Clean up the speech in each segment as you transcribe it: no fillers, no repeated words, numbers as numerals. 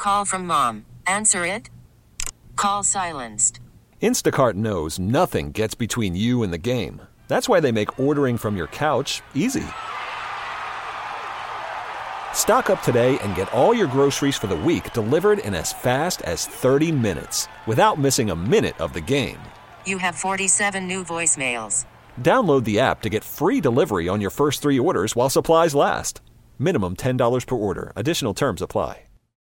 call from mom. Answer it. Call silenced. Instacart knows nothing gets between you and the game. That's why they make ordering from your couch easy. Stock up today and get all your groceries for the week delivered in as fast as 30 minutes without missing a minute of the game. You have 47 new voicemails. Download the app to get free delivery on your first 3 orders while supplies last. Minimum $10 per order. Additional terms apply.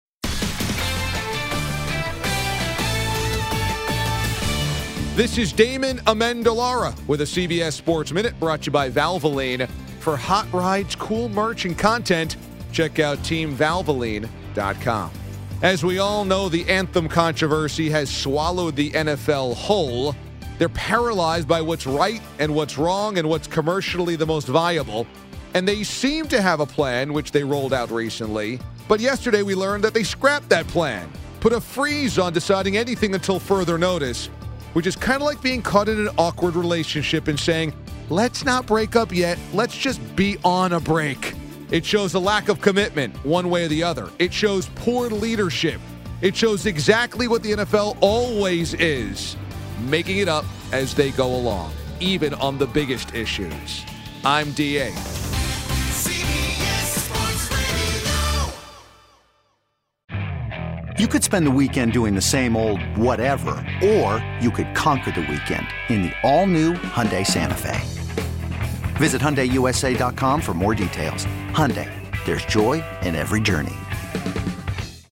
This is Damon Amendolara with a CBS Sports Minute brought to you by Valvoline. For hot rides, cool merch, and content, check out TeamValvoline.com. As we all know, the anthem controversy has swallowed the NFL whole. They're paralyzed by what's right and what's wrong and what's commercially the most viable. And they seem to have a plan, which they rolled out recently. But yesterday we learned that they scrapped that plan, put a freeze on deciding anything until further notice, which is kind of like being caught in an awkward relationship and saying, let's not break up yet, let's just be on a break. It shows a lack of commitment, one way or the other. It shows poor leadership. It shows exactly what the NFL always is, making it up as they go along, even on the biggest issues. I'm D.A. You could spend the weekend doing the same old whatever, or you could conquer the weekend in the all-new Hyundai Santa Fe. Visit HyundaiUSA.com for more details. Hyundai, there's joy in every journey.